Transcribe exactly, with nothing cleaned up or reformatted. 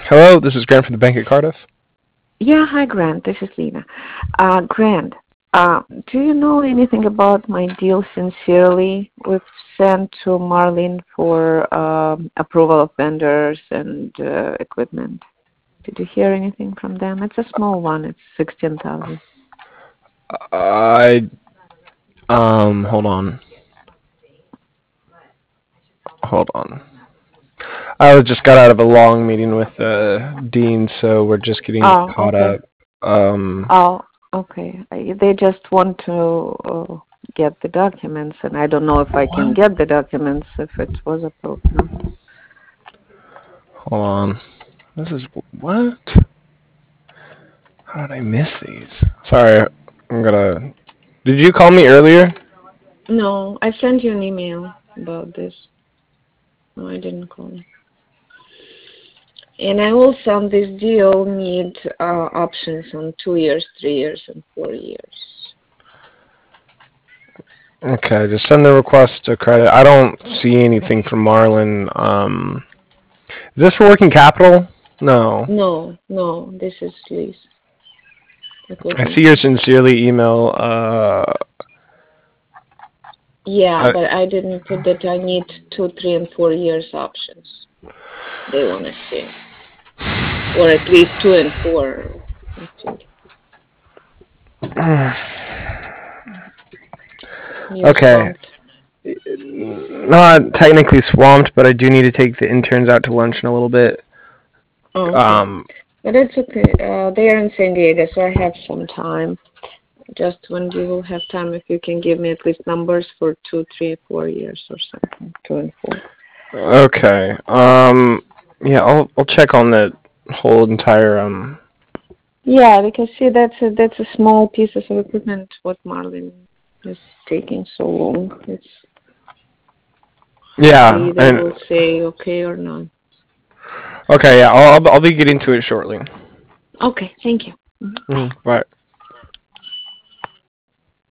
Hello, this is Grant from the bank at Cardiff. Yeah, hi Grant. This is Lena. Uh, Grant, uh, do you know anything about my deal sincerely? We've sent to Marlene for um, approval of vendors and uh, equipment. Did you hear anything from them? It's a small one. It's sixteen thousand. I um hold on, hold on. I was just got out of a long meeting with uh, Dean, so we're just getting Oh, caught okay. up. Um, Oh, okay. I- They just want to uh, get the documents, and I don't know if I can what? get the documents if it was approved. No. Hold on. This is what? How did I miss these? Sorry, I'm gonna. Did you call me earlier? No, I sent you an email about this. No, I didn't call you. And I also on this deal need uh, options on two years, three years, and four years. Okay, just send the request to credit. I don't see anything from Marlon. Um, is this for working capital? No. No, no, this is lease I equipment. see your sincerely email. Uh, Yeah, I, but I didn't put that I need two, three, and four years options. They want to see, or at least two and four. I think you're okay. swamped. Not technically swamped, but I do need to take the interns out to lunch in a little bit. Oh, okay, Um, but it's okay. Uh, they are in San Diego, so I have some time. Just when you will have time, if you can give me at least numbers for two, three, four years or something, two and four. okay. Um, yeah, I'll I'll check on the whole entire um. Yeah, because see, that's a, that's a small piece of equipment. What Marlin is taking so long, it's they Yeah, either and will say okay or not. okay, yeah, I'll I'll I'll be getting to it shortly. Okay, thank you. Mhm. Mhm, bye.